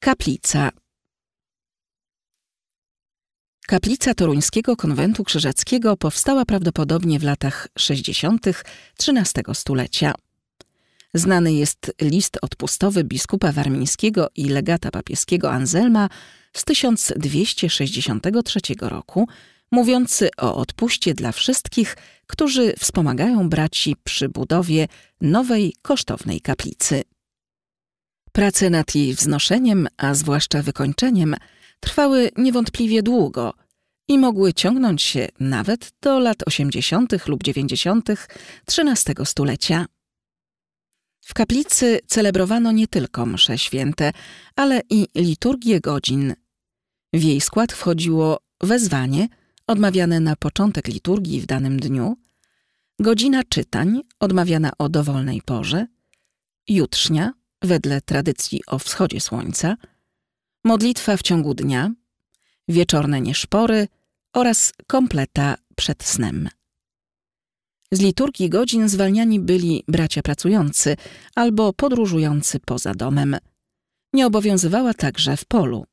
Kaplica. Kaplica toruńskiego konwentu krzyżackiego powstała prawdopodobnie w latach 60. XIII stulecia. Znany jest list odpustowy biskupa warmińskiego i legata papieskiego Anselma z 1263 roku, mówiący o odpuście dla wszystkich, którzy wspomagają braci przy budowie nowej, kosztownej kaplicy. Prace nad jej wznoszeniem, a zwłaszcza wykończeniem, trwały niewątpliwie długo i mogły ciągnąć się nawet do lat 80. lub 90. XIII stulecia. W kaplicy celebrowano nie tylko msze święte, ale i liturgię godzin. W jej skład wchodziło wezwanie, odmawiane na początek liturgii w danym dniu, godzina czytań, odmawiana o dowolnej porze, jutrznia, wedle tradycji o wschodzie słońca, modlitwa w ciągu dnia, wieczorne nieszpory oraz kompleta przed snem. Z liturgii godzin zwalniani byli bracia pracujący albo podróżujący poza domem. Nie obowiązywała także w polu.